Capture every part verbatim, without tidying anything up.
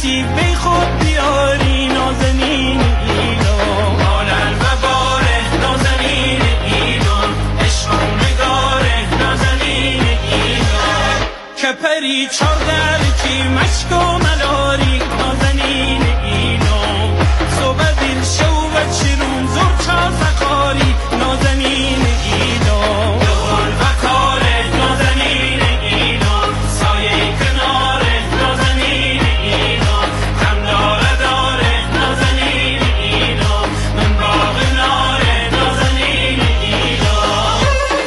یکی بی خود بیاری نازنین ایران مالن و باره نازنین ایران عشق و نگاره نازنین ایران کپری چاردر کی مشک و ملاری نازنین ایران صبح دل شو و چرون زور چا زخاری نازنین ایران دول و کاره نازنین ایران سایه کناره نازنین ایران کمداره داره نازنین ایران من باغ ناره نازنین ایران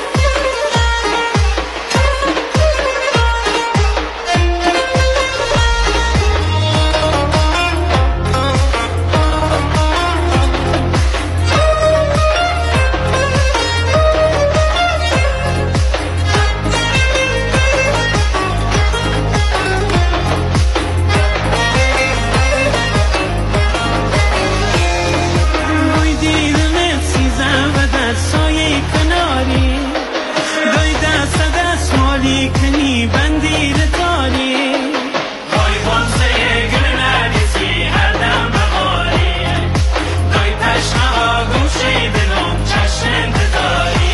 روی دیدن سیزم و در سایه کناری دای دست دست مالی کنی بندیر داری های بانسه گل نرگسی هر دم بغاری دای پشمه ها گوشی دلم چشم انتظاری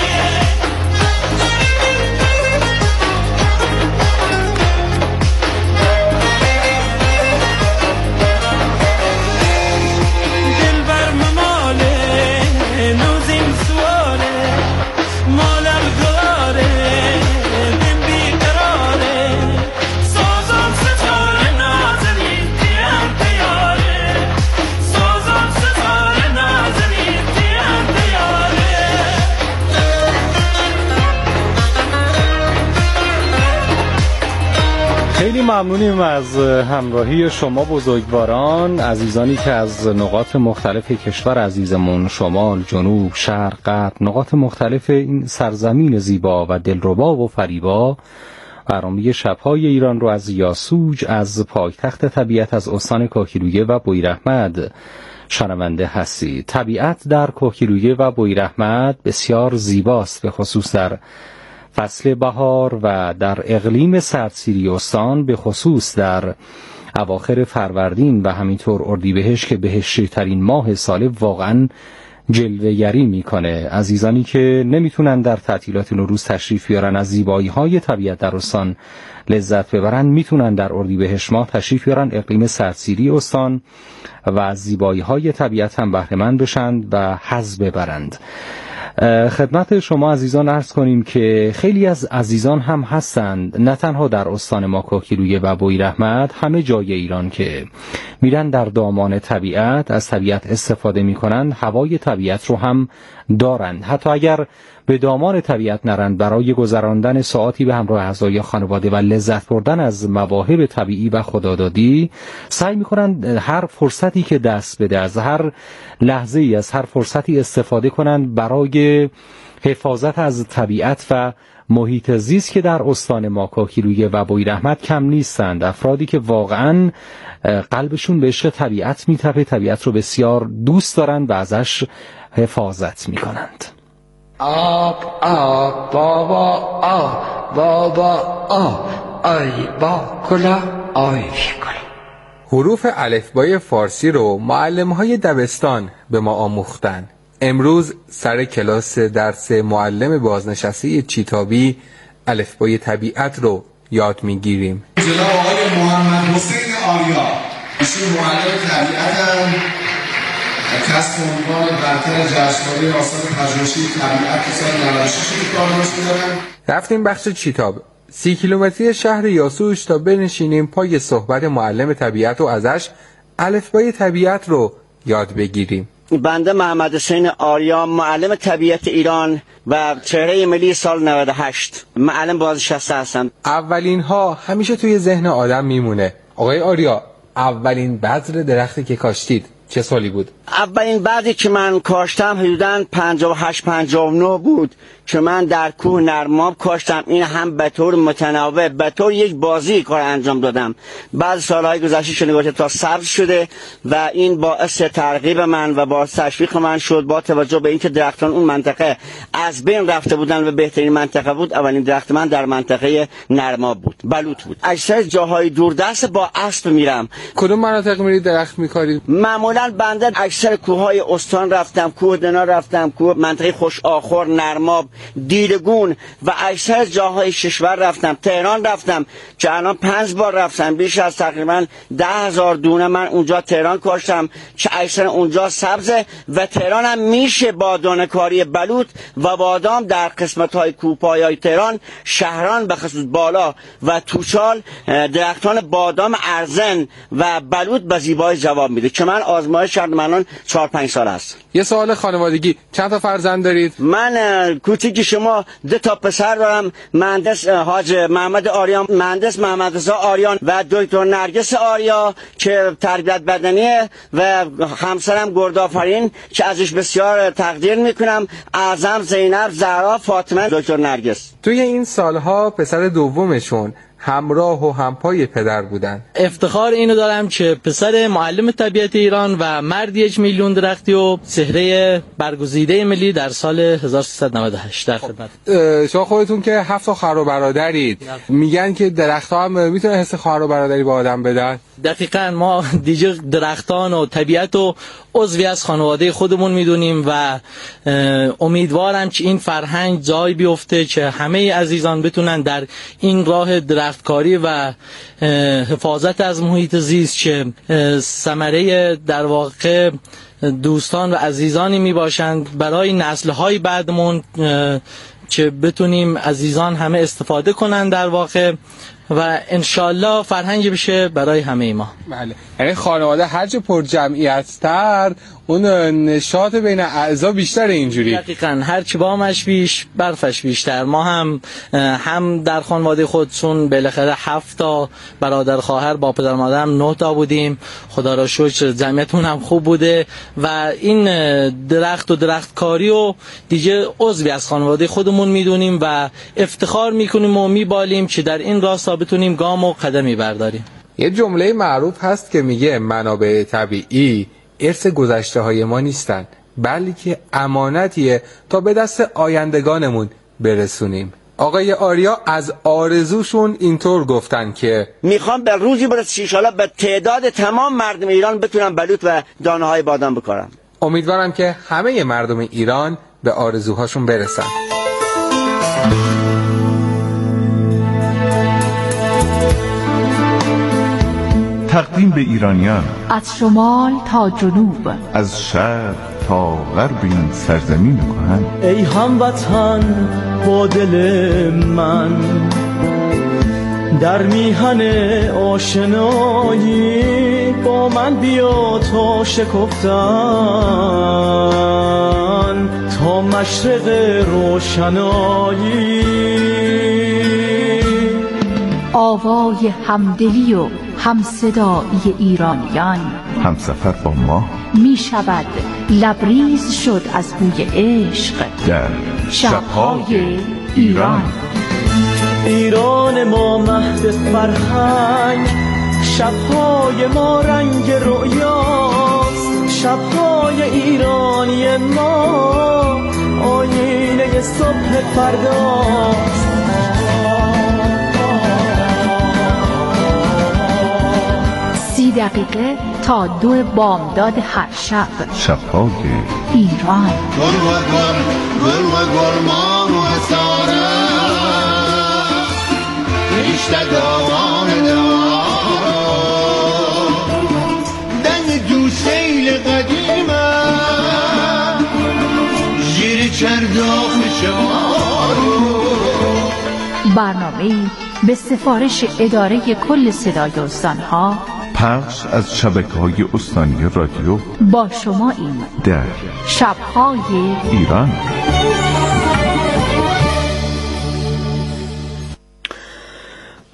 دل بر مماله نوزیم سواله مال الگاره دل بیقراره سازم ستاره نازنین دیم دیاره سازم ستاره نازنین دیم دیاره خیلی ممنونیم از همراهی شما بزرگواران، عزیزانی که از نقاط مختلف کشور عزیزمون، شمال، جنوب، شرق، غرب، نقاط مختلف این سرزمین زیبا و دلربا و فریبا برنامه شب‌های ایران رو از یاسوج، از پایتخت طبیعت، از استان کاهگیلویه و بویراحمد شنونده هستید. طبیعت در کاهگیلویه و بویراحمد بسیار زیباست، به خصوص در فصل بهار و در اقلیم سردسیری استان، به خصوص در اواخر فروردین و همینطور اردیبهشت که بهشتی ترین ماه سال واقعا جلوه‌گری میکنه. عزیزانی که نمیتونن در تعطیلات نوروز تشریف بیارن از زیبایی های طبیعت در استان لذت ببرن، میتونن در اردیبهشت ماه تشریف بیارن اقلیم سردسیری استان و از زیبایی های طبیعت هم بهره مند بشن و حظ ببرند. خدمت شما عزیزان عرض کنیم که خیلی از عزیزان هم هستند، نه تنها در استان ما کاهگیلویه و بویراحمد، همه جای ایران که میرن در دامان طبیعت، از طبیعت استفاده میکنن، هوای طبیعت رو هم دارند. حتی اگر به دامان طبیعت نرند، برای گذراندن ساعاتی به همراه اعضای خانواده و لذت بردن از مواهب طبیعی و خدادادی، سعی میکنن هر فرصتی که دست بده، از هر لحظه ای، از هر فرصتی استفاده کنند برای حفاظت از طبیعت و محیط زیست که در استان ما کاهگیلویه و بویراحمد کم نیستند. افرادی که واقعا قلبشون به عشق طبیعت میتپه، طبیعت رو بسیار دوست دارند و ازش حفاظت میکنند. آب آب بابا آب بابا آب آی با کلا آی کلا. حروف الفبای فارسی رو معلم‌های دبستان به ما آموختن. امروز سر کلاس درس معلم بازنشسته چیتابی الفبای طبیعت رو یاد میگیریم. جناب آقای محمد حسین آریا، ایشون معلم طبیعتن و کسب عنوان برتر جشنواره آثار پژوهشی طبیعت که سال نود و شش کارمش می‌دارن. رفتیم بخش چیتاب، سی کیلومتری شهر یاسوج تا بنشینیم پای صحبت معلم طبیعت و ازش الفبای طبیعت رو یاد بگیریم. بنده محمد حسین آریا، معلم طبیعت ایران و چهره ملی سال نود و هشت، معلم بازنشسته هستم. اولین ها همیشه توی ذهن آدم میمونه. آقای آریا، اولین بذر درختی که کاشتید چه سالی بود؟ اولین بعدی که من کاشتم حدوداً پنجاه و هشت پنجاه و نه بود که من در کوه نرماب کاشتم. این هم به طور متناوب به طور یک بازی کار انجام دادم. بعد سالهای گذشته شنگاته تا سبز شده و این باعث ترغیب من و باعث تشویق من شد، با توجه به اینکه درختان اون منطقه از بین رفته بودن و بهترین منطقه بود. اولین درخت من در منطقه نرماب بود، بلوط بود. اکثر جاهای دوردست با اسب میرم. کدوم مناطق میری درخت میکاری؟ معمولا بنده اکثر کوههای استان رفتم، کوه دنا رفتم، کوه منطقه خوش آخر، نرماب، دیرگون و اکثر جاهای کشور رفتم. تهران رفتم که الان پنج بار رفتم. بیش از تقریبا ده هزار دونه من اونجا تهران کاشتم که اکثر اونجا سبزه و تهران هم میشه با دانه‌کاری بلوط و بادام در قسمت‌های کوهپایه‌های تهران، شهران به خصوص بالا و توچال درختان بادام ارزن و بلوط به زیبایی جواب میده که من آزمایش کردم. الان چهار پنج سال است. یه سوال خانوادگی، چند تا فرزند دارید؟ من کوچیک شما دو تا پسر دارم، مهندس حاج محمد آریان، مهندس محمد رضا آریان و دکتر نرگس آریا که تربیت بدنیه و همسرم گردآفرین که ازش بسیار تقدیر میکنم، اعظم، زینب، زهرا، فاطمه، دکتر نرگس. توی این سالها پسر دومشون همراه و همپای پدر بودن. افتخار اینو دارم که پسر معلم طبیعت ایران و مرد یک میلیون درختی و چهره برگزیده ملی در سال هزار و سیصد و نود و هشت در خدمت. شما خودتون که هفت تا خواهر و برادرید، میگن که درخت‌ها هم میتونه حس خواهر و برادری با آدم بدن؟ دقیقاً ما دیگه درختان و طبیعت و عضوی از خانواده خودمون میدونیم و امیدوارم که این فرهنگ جای بیفته که همه عزیزان بتونن در این راه درختکاری و حفاظت از محیط زیست که ثمره در واقع دوستان و عزیزانی می باشند برای نسل‌های بعدمون که بتونیم عزیزان همه استفاده کنن در واقع و انشالله فرهنگی بشه برای همه ما. بله، یعنی خانواده هرچه پر جمعیت تر اون نشاط بین اعضا بیشتر اینجوری. دقیقاً، هر چی بامش بیش برفش بیشتر. ما هم هم در خانواده خودشون بالاخره هفت تا برادر خواهر با پدر مادرم نه تا بودیم. خدا را شکر جمعیتمون هم خوب بوده و این درخت و درختکاری و دیگه عضوی از خانواده خودمون میدونیم و افتخار میکنیم و میبالیم که در این راستا بتونیم گام و قدمی برداریم. یه جمله معروف هست که میگه منابع طبیعی ارث گذشته های ما نیستن، بلکه امانتیه تا به دست آیندگانمون برسونیم. آقای آریا از آرزوشون اینطور گفتن که میخوام به روزی برسه انشالله به تعداد تمام مردم ایران بتونم بلوط و دانه های بادام بکارم. امیدوارم که همه مردم ایران به آرزوهاشون برسن. تقدیم به ایرانیان از شمال تا جنوب، از شرق تا غرب این سرزمین کهن. ای هموطن با دل من در میهن آشنایی، با من بیا تا شکفتن تا مشرق روشنایی. آوای همدلی و همصدایی ایرانیان همسفر با ما می شود لبریز شد از بوی عشق در شب‌های ایران. ایران ما مهد فرهنگ، شب‌های ما رنگ رؤیاست. شب‌های ایرانی ما آینه صبح فرداست. سی دقیقه تا دو بامداد هر شب شب‌های ایران. گل و گل گل و گل مان و حساره رشته دوان دوان دنگ دو سیل قدیمه جیر چرداخ شوارو. برنامه‌ای به سفارش اداره کل صدای استان‌ها، پخش از شبکه‌های استانی رادیو. با شما این در شب‌های ایران.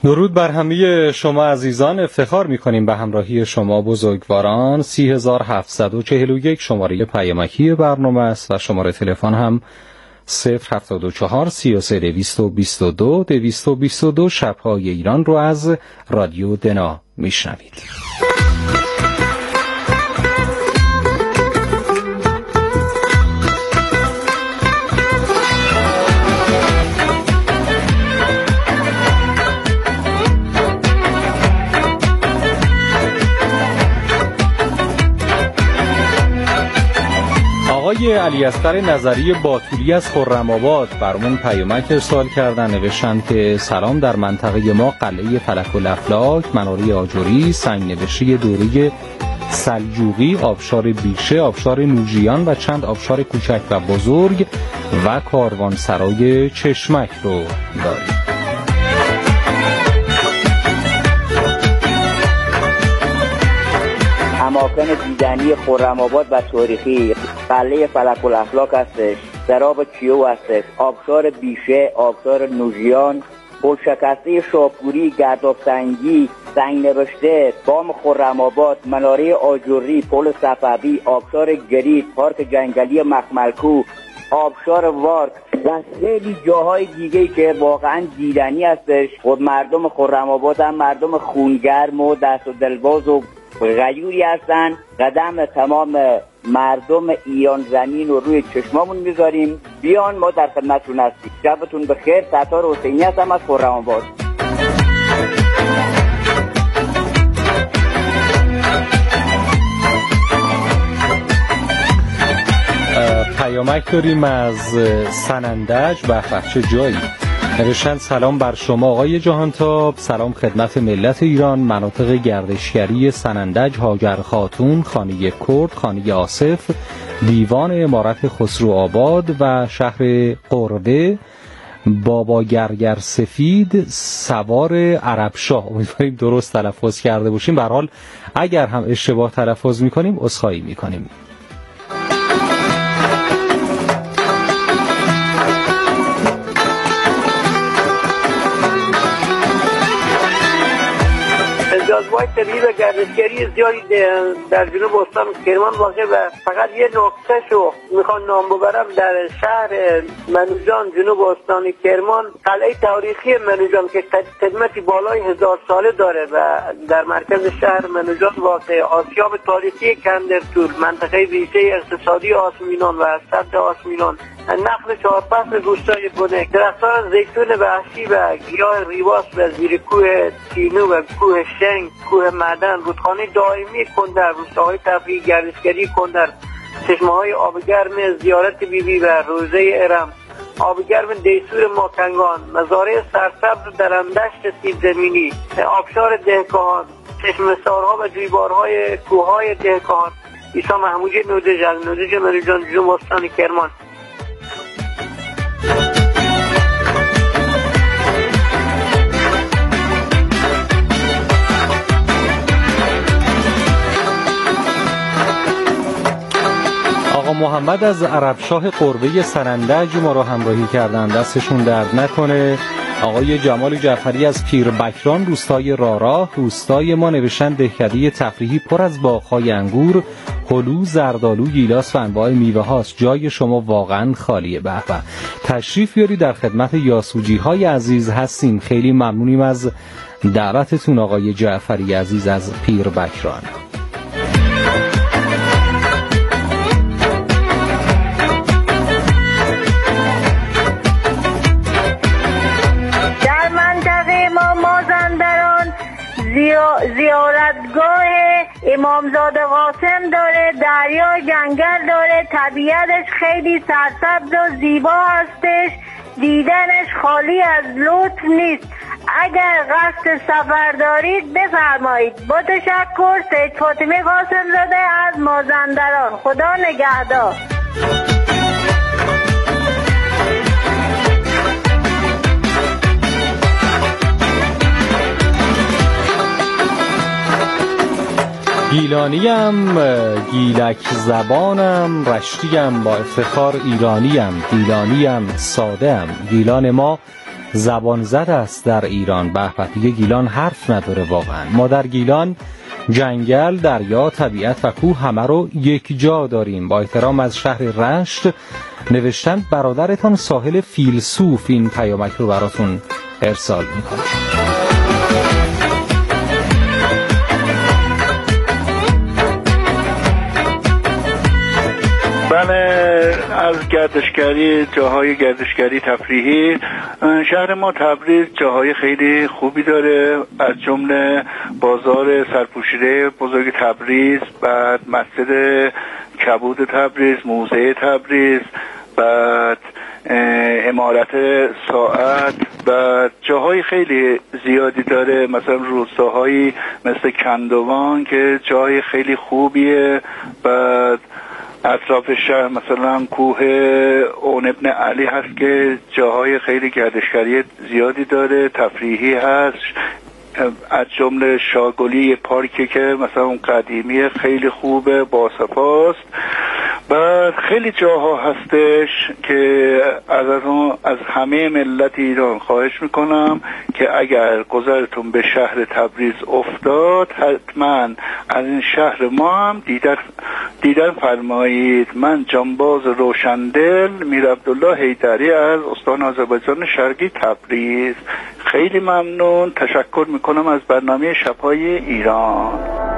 درود بر همه شما عزیزان، افتخار می‌کنیم به همراهی شما بزرگواران. سی هزار هفتصد و چهل و یک شماره پیامکی برنامه است و شماره تلفن هم صفر هفتاد و چهار سی و سه دویست و بیست و دو دویست و بیست و دو. شب‌های ایران رو از رادیو دنا میشنوید. آقای علی اصغر نظری باتولی از خرم‌آباد برامون پیامک ارسال کردن، نوشتند که سلام، در منطقه ما قلعه فلک الافلاک، مناره آجری، سنگ نوشته دوره سلجوقی، آبشار بیشه، آبشار نوجیان و چند آبشار کوچک و بزرگ و کاروانسرای چشمک رو داریم. اماکن دیدنی خرم‌آباد و تاریخی قلعه فلک الافلاک هستش، سراب کیو هستش، آبشار بیشه، آبشار نوجیان، پل شکسته شاپوری، گرداب سنگی، سنگ نوشته، بام خرم‌آباد، مناره آجری، پل صفوی، آبشار گرید، پارک جنگلی مخملکو، آبشار وارک و خیلی جاهای دیگه که واقعا دیدنی هستش. خود مردم خرم‌آباد هم مردم خونگرم و دست و دلباز و غیوری هستن. قدم تمام مردم ایران زمین رو روی چشمامون میذاریم، بیان ما در خدمتتون هستیم. شبتون بخیر. ستار حسینی هستم از خرم‌آباد. پیامک داریم از سنندج. به چه جایی نوشتن سلام بر شما آقای جهانتاب، سلام خدمت ملت ایران. مناطق گردشگری سنندج، هاجر خاتون، خانه کرد، خانه آصف، دیوان امارت خسرو آباد و شهر قربه، بابا گرگر سفید، سوار عربشاه. امیدواریم درست تلفظ کرده باشیم. به هر حال اگر هم اشتباه تلفظ میکنیم عذرخواهی میکنیم. جاذبه‌های طبیعی و گردشگری زیادی در جنوب استان کرمان واقع و فقط یه نکتهشو میخوان نام ببرم. در شهر منوجان جنوب استان کرمان قلعه تاریخی منوجان که قدمتی بالای هزار ساله داره و در مرکز شهر منوجان واقع، آسیاب تاریخی کندرتور، منطقه ویژه اقتصادی آسمینان و سد آسمینان، نخل چهار فصل روستای بنک، درختان زیتون وحشی و گیاه ریواس و زیر کوه تینو و کوه شنگ، کوه معدن، رودخانه دائمی کندر، روستاهای تفریحی گردشگری کندر، چشمه‌های آبگرم زیارت بیبی بی و روضه ارم، آبگرم دیسور ماکنگان، مزارع سرسبز در اندشت سیب زمینی، آبشار دهکان، چشم سارها و جویبارهای کوههای دهکان. عیسی محمودی نودج از نودج منوجان جنوب استان کرمان. آقا محمد از عربشاه قربه سنندج ما رو همراهی کردن، دستشون درد نکنه. آقای جمال جعفری از پیربکران روستای راراه، روستای ما نوشتن دهکده تفریحی پر از باغ‌های انگور، هلو، زردالو، گیلاس و انواع میوه هاست. جای شما واقعا خالیه. به به، تشریف بیاری، در خدمت یاسوجی های عزیز هستیم. خیلی ممنونیم از دعوتتون آقای جعفری عزیز از پیربکران. زیارتگاه امامزاده قاسم داره، دریا جنگل داره، طبیعتش خیلی سرسبز و زیبا هستش، دیدنش خالی از لطف نیست. اگر قصد سفر دارید بفرمایید. با تشکر، سید فاطمه قاسم زاده از مازندران. خدا نگهدار. گیلانیم، گیلک زبانم، رشتیم، با افتخار ایرانیم، گیلانیم، ساده‌ام. گیلان ما زبان زد است در ایران. به به، دیگه گیلان حرف نداره واقعا. ما در گیلان جنگل، دریا، طبیعت و کوه همه رو یک جا داریم. با احترام از شهر رشت نوشتن برادرتان ساحل فیلسوف این پیامک رو براتون ارسال میکنه. بله، از گردشگری، جاهای گردشگری تفریحی، شهر ما تبریز جاهای خیلی خوبی داره، از جمله بازار سرپوشیده بزرگ تبریز، بعد مسجد کبود تبریز، موزه تبریز، بعد عمارت ساعت و جاهای خیلی زیادی داره، مثلا روستاهایی مثل کندوان که جای خیلی خوبیه. بعد اطراف شهر مثلا کوه اون ابن علی هست که جاهای خیلی گردشگری زیادی داره، تفریحی هست، از جمله شاگلی پارکی که مثلا اون قدیمی خیلی خوبه، باصفاست. و خیلی جاها هستش که از از همه ملت ایران خواهش میکنم که اگر گذرتون به شهر تبریز افتاد حتما از این شهر ما هم دیدن دیدن فرمایید. من جانباز روشندل میر عبدالله حیدری از استان آذربایجان شرقی تبریز. خیلی ممنون، تشکر میکنم از برنامه شب‌های ایران.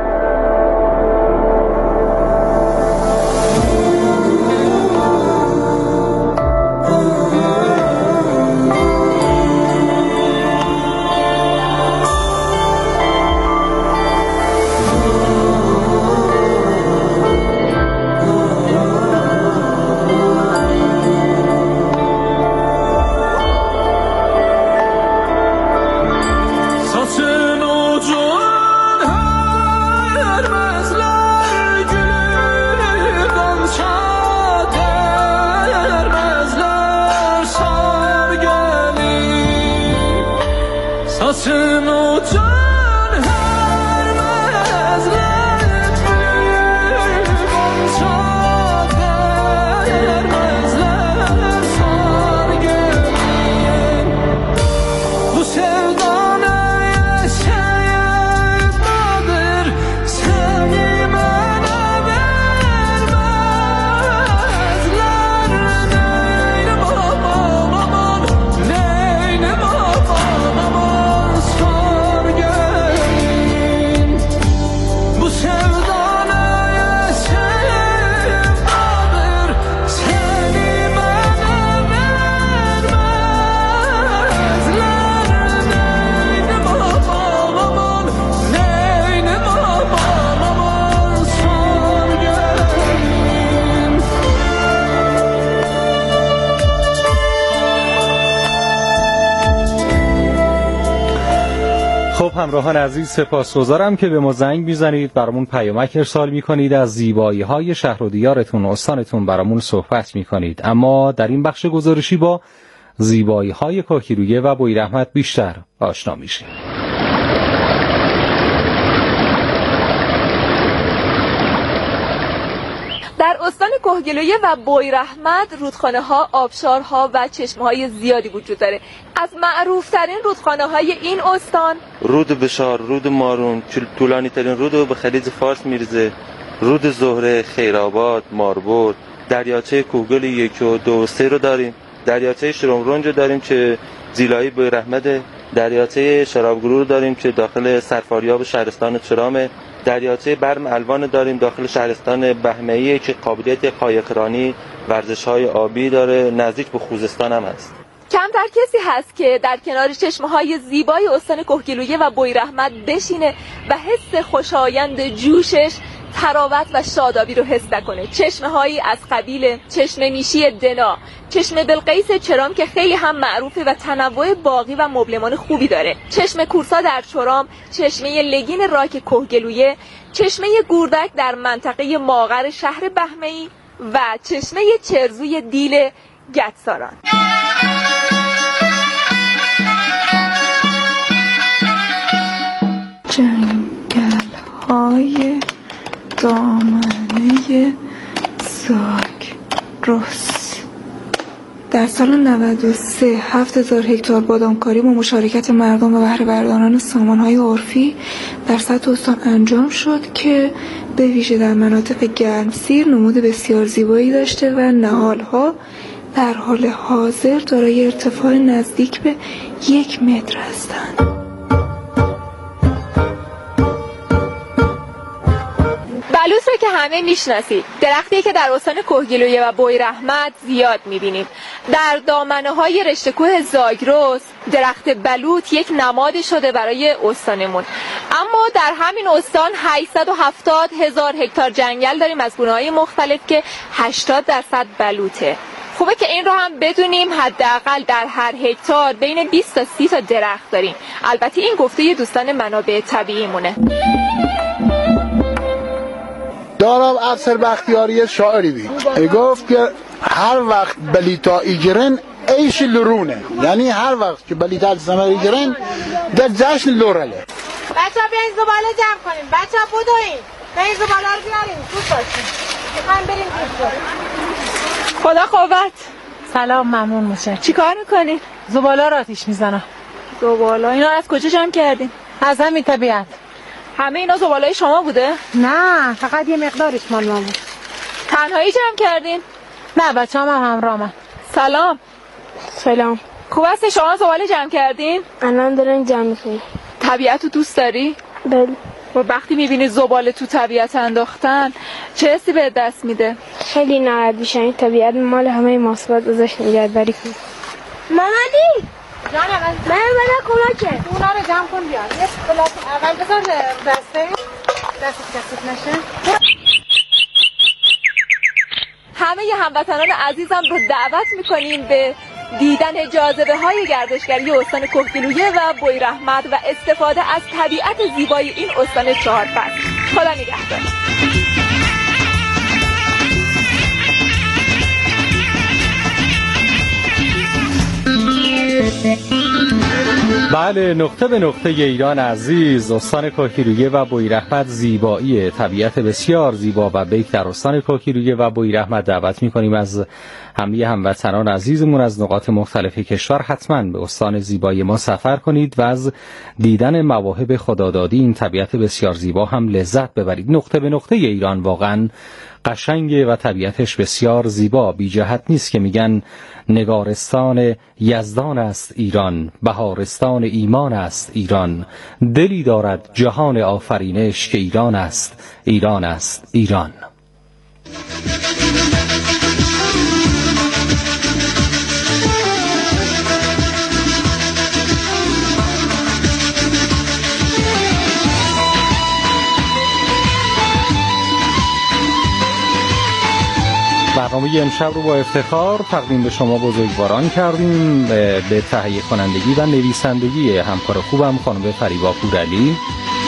همراهان عزیز، سپاسگزارم که به ما زنگ میزنید، برامون پیامک ارسال میکنید، از زیبایی های شهر و دیارتون و استانتون برامون صحبت میکنید. اما در این بخش گزارشی با زیبایی های کاکیرویه و بویراحمد بیشتر آشنا میشیم. در استان کهگیلویه و بویراحمد رودخانه ها، آبشارها و چشمه های زیادی وجود داره. از معروف ترین رودخانه های این استان رود بشار، رود مارون، طولانی ترین رود به خلیج فارس میرزه، رود زهره، خیرآباد، ماربرد، دریاچه کوهگل یک و دو و سه رو داریم، دریاچه شرمرنج رو داریم که زیلایی بویراحمد، دریاچه شرابگرو رو داریم که داخل سرفاریاب شهرستان چرامه، دریاچه برم الوان داریم داخل شهرستان بهمه‌ای که قابلیت قایقرانی، ورزش‌های آبی داره، نزدیک به خوزستان هم هست. کمتر کسی هست که در کنار چشمه‌های زیبای استان کهگیلویه و بویراحمد بشینه و حس خوشایند جوشش، تراوت و شادابی رو حس نکنه. چشمه‌هایی از قبیل چشمه میشی دنا، چشمه بلقیس چرام که خیلی هم معروفه و تنوع باغی و مبلمان خوبی داره، چشمه کورسا در چرام، چشمه لگین راک کهگیلویه، چشمه گوردک در منطقه ماغر شهر بهمه‌ای و چشمه چرزوی دیل گتساران. جنگل های دامنه زاگرس، در سال نود و سه هفت هزار هکتار بادامکاری با مشارکت مردم و بهره برداران سامانهای عرفی در سطح استان انجام شد که به ویژه در مناطق گرمسیر نمود بسیار زیبایی داشته و نهالها در حال حاضر دارای ارتفاع نزدیک به یک متر هستند. بلوط رو که همه میشناسید، درختی که در استان کهگیلویه و بویراحمد زیاد میبینیم. در دامنه های رشته کوه زاگرس درخت بلوط یک نمادی شده برای استانمون. اما در همین استان هشتصد و هفتاد هزار هکتار جنگل داریم از گونه‌های مختلف که هشتاد درصد بلوطه. خوبه که این رو هم بدونیم، حداقل در هر هکتار بین بیست تا سی تا درخت داریم. البته این گفته دوستان منابع طبیعی مونه. دارم افسر بختیاری شاعری بید گفت که هر وقت بلیتا ایگرن ایش لرونه، یعنی هر وقت که بلیتا سمر ایگرن در جشن لورله. بچه ها بیاین زباله جمع کنیم، بچه ها بودوین بیاین زباله رو بیاریم زود باشیم میخوایم بریم دوست. خدا قوت. سلام، ممنون میشه. چی کار میکنین؟ زباله رو آتیش میزنم. زباله اینا از کجا جمع کردین؟ از همین طبیعت. همه اینا زباله‌ی شما بوده؟ نه، فقط یه مقدارش مال ما بود. تنهایی جمع کردین؟ نه، بچه هم همراهمن. سلام. سلام. خوب هستی شما زباله جمع کردین؟ الان دارن جمع میکنیم. طبیعت رو دوست داری؟ بله. و وقتی میبینی زباله تو طبیعت انداختن چه حسی به دست میده؟ خیلی ناراحت میشم. این طبیعت مال همه ماست، باید ازش نگهداری کنیم. محمدی جانم، من بنا کمکه. اونا رو جمع کن بیار. یه بلاک اول بذار دسته دست کثیف نشه. همه هموطنان عزیزم رو دعوت میکنیم به دیدن جاذبه های گردشگری استان کهگیلویه و بویراحمد و استفاده از طبیعت زیبای این استان چهار فصل. خدا نگهدار. بله، نقطه به نقطه ایران عزیز، استان کهگیلویه و بویراحمد زیبایی طبیعت بسیار زیبا و بیک در استان کهگیلویه و بویراحمد. دعوت می‌کنیم از همه هموطنان عزیزمون از نقاط مختلف کشور حتما به استان زیبای ما سفر کنید و از دیدن مواهب خدادادی این طبیعت بسیار زیبا هم لذت ببرید. نقطه به نقطه ایران واقعا قشنگه و طبیعتش بسیار زیبا. بی جهت نیست که میگن نگارستان یزدان است ایران، بهارستان ایمان است ایران، دلی دارد جهان آفرینش که ایران است، ایران است ایران. برنامه امشب رو با افتخار تقدیم به شما بزرگواران کردیم به تهیه کنندگی و نویسندگی همکار خوبم خانم فریبا پورعلی.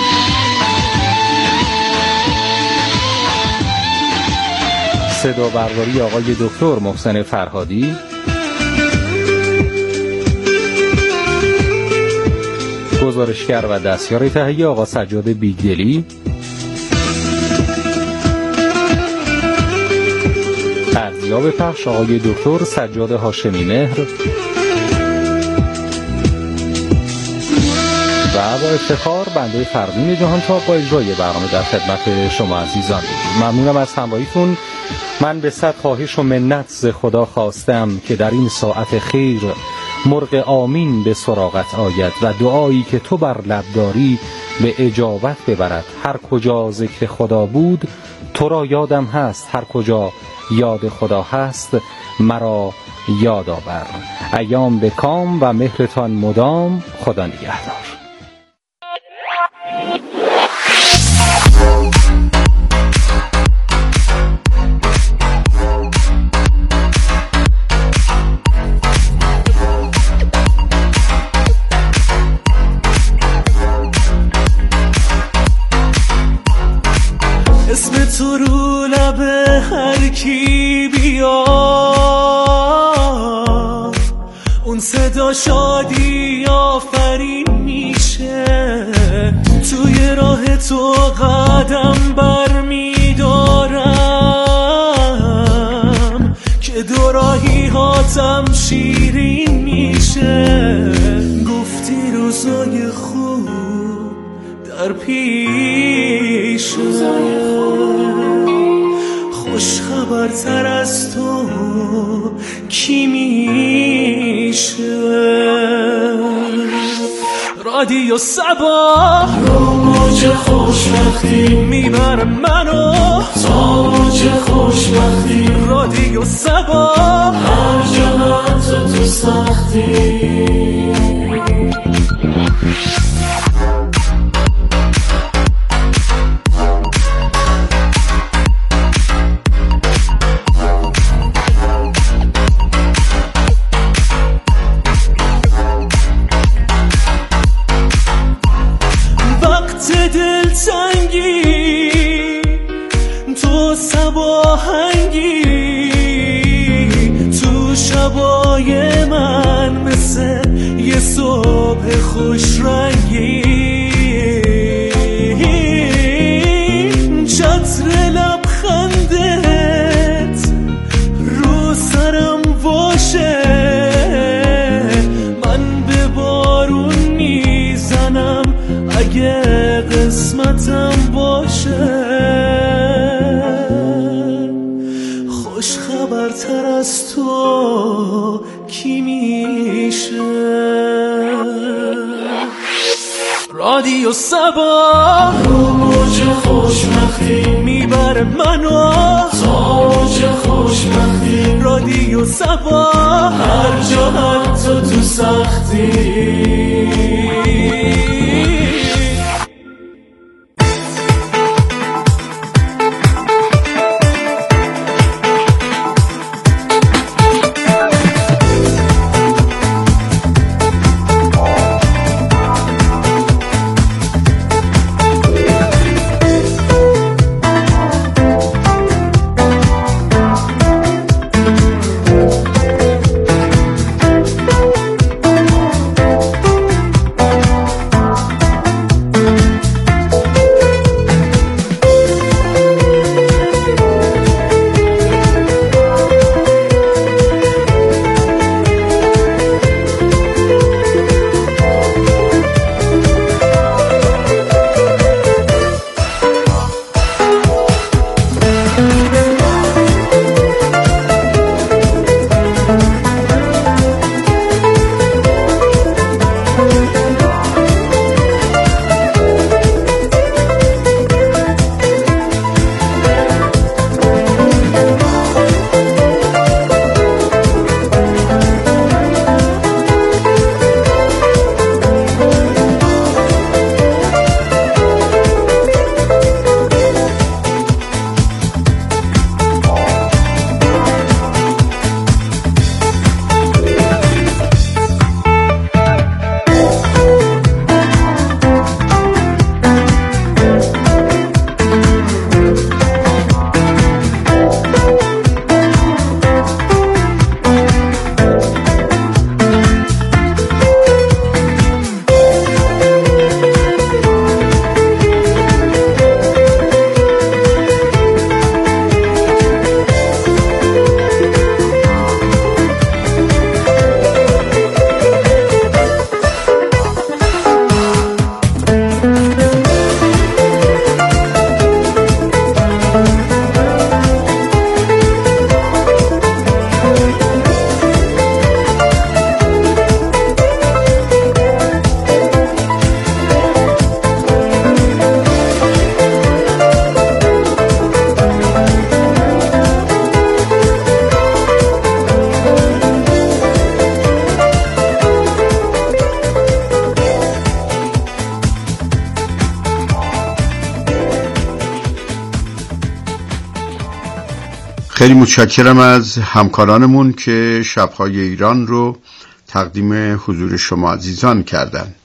صدا برداری آقای دکتر محسن فرهادی. گزارشگر و دستیار تهیه آقا سجاد بیگدلی. ارزیاب پخش آقای دکتر سجاد هاشمی مهر. و با افتخار بنده فردین جهانتاب با اجرای برنامه در خدمت شما عزیزان. ممنونم از همراهیتون. من به صد خواهش و منت ز خدا خواستم که در این ساعت خیر مرغ آمین به سراغت آید و دعایی که تو بر لب داری به اجابت ببرد. هر کجا ذکر خدا بود تو را یادم هست، هر کجا یاد خدا هست مرا یاد آور. ایام به کام و مهرتان مدام. خدا نگهدار. اسم تو رو لب هر کی بیاد اون صدا شادی آفرین میشه. توی راه تو قدم بر میدارم که دو راهی ها واسم شیرین میشه. گفتی روزای خوب در پیشه، خوش خبرتر از تو کی میشه؟ رادیو صباح رو موج خوشبختی میبره منو تا موج خوشبختی. رادیو صباح هر جهت تو سختی. دلتنگی تو صباهنگی تو شبای من مثل یه صبح خوش رنگی. چتر لبخندت رو سرم باشه، من به بارون میزنم اگه قسمتم باشه. خوش خبرتر از تو کی میشه؟ رادیو صباح رو موج خوشبختی میبره منو تا موج خوشبختی. رادیو صباح هر جهت تو تو سختی. خیلی متشکرم از همکارانمون که شب‌های ایران رو تقدیم حضور شما عزیزان کردند.